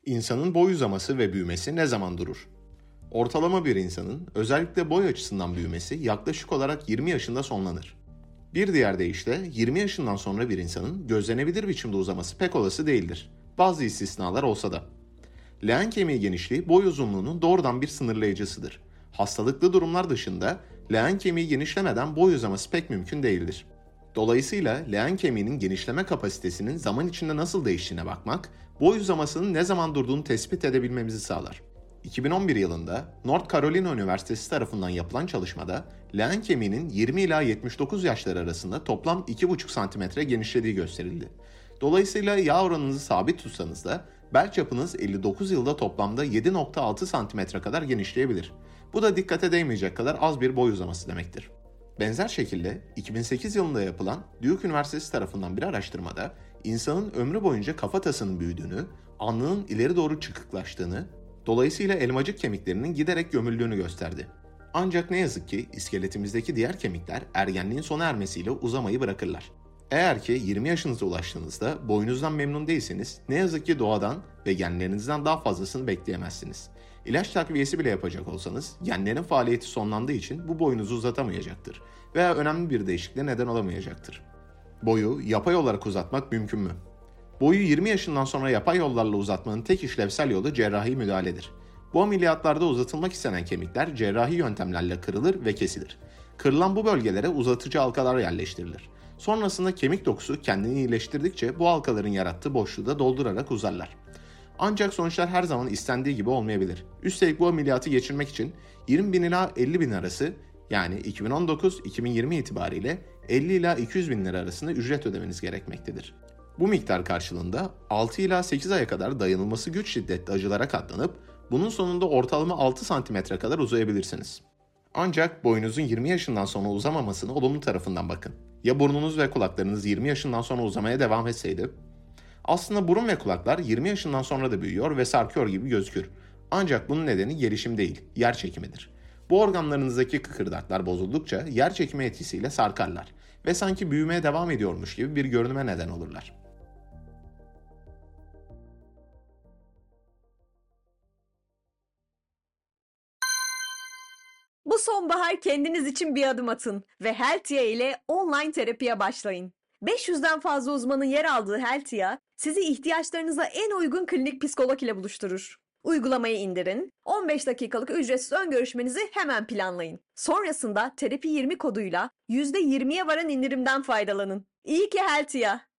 İnsanın boy uzaması ve büyümesi ne zaman durur? Ortalama bir insanın özellikle boy açısından büyümesi yaklaşık olarak 20 yaşında sonlanır. Bir diğer deyişle 20 yaşından sonra bir insanın gözlenebilir biçimde uzaması pek olası değildir. Bazı istisnalar olsa da. Leğen kemiği genişliği boy uzunluğunun doğrudan bir sınırlayıcısıdır. Hastalıklı durumlar dışında leğen kemiği genişlemeden boy uzaması pek mümkün değildir. Dolayısıyla leğen kemiğinin genişleme kapasitesinin zaman içinde nasıl değiştiğine bakmak, boy uzamasının ne zaman durduğunu tespit edebilmemizi sağlar. 2011 yılında North Carolina Üniversitesi tarafından yapılan çalışmada leğen kemiğinin 20 ila 79 yaşları arasında toplam 2,5 cm genişlediği gösterildi. Dolayısıyla yağ oranınızı sabit tutsanız da bel çapınız 59 yılda toplamda 7,6 cm kadar genişleyebilir. Bu da dikkate değmeyecek kadar az bir boy uzaması demektir. Benzer şekilde 2008 yılında yapılan Duke Üniversitesi tarafından bir araştırmada insanın ömrü boyunca kafatasının büyüdüğünü, alnının ileri doğru çıkıklaştığını, dolayısıyla elmacık kemiklerinin giderek gömüldüğünü gösterdi. Ancak ne yazık ki iskeletimizdeki diğer kemikler ergenliğin sona ermesiyle uzamayı bırakırlar. Eğer ki 20 yaşınıza ulaştığınızda boyunuzdan memnun değilseniz ne yazık ki doğadan ve genlerinizden daha fazlasını bekleyemezsiniz. İlaç takviyesi bile yapacak olsanız genlerin faaliyeti sonlandığı için bu boyunuzu uzatamayacaktır veya önemli bir değişikliğe neden olamayacaktır. Boyu yapay olarak uzatmak mümkün mü? Boyu 20 yaşından sonra yapay yollarla uzatmanın tek işlevsel yolu cerrahi müdahaledir. Bu ameliyatlarda uzatılmak istenen kemikler cerrahi yöntemlerle kırılır ve kesilir. Kırılan bu bölgelere uzatıcı halkalar yerleştirilir. Sonrasında kemik dokusu kendini iyileştirdikçe bu halkaların yarattığı boşluğu da doldurarak uzarlar. Ancak sonuçlar her zaman istendiği gibi olmayabilir. Üstelik bu ameliyatı geçirmek için 20.000 ila 50.000 arası, yani 2019-2020 itibariyle 50 ila 200.000 lira arasında ücret ödemeniz gerekmektedir. Bu miktar karşılığında 6 ila 8 aya kadar dayanılması güç şiddetli acılara katlanıp bunun sonunda ortalama 6 santimetre kadar uzayabilirsiniz. Ancak boyunuzun 20 yaşından sonra uzamamasını olumlu tarafından bakın. Ya burnunuz ve kulaklarınız 20 yaşından sonra uzamaya devam etseydi? Aslında burun ve kulaklar 20 yaşından sonra da büyüyor ve sarkıyor gibi gözükür. Ancak bunun nedeni gelişim değil, yer çekimidir. Bu organlarınızdaki kıkırdaklar bozuldukça yer çekimi etkisiyle sarkarlar ve sanki büyümeye devam ediyormuş gibi bir görünüme neden olurlar. Bu sonbahar kendiniz için bir adım atın ve Heltia ile online terapiye başlayın. 500'den fazla uzmanın yer aldığı Heltia, sizi ihtiyaçlarınıza en uygun klinik psikolog ile buluşturur. Uygulamayı indirin, 15 dakikalık ücretsiz ön görüşmenizi hemen planlayın. Sonrasında Terapi 20 koduyla %20'ye varan indirimden faydalanın. İyi ki Heltia!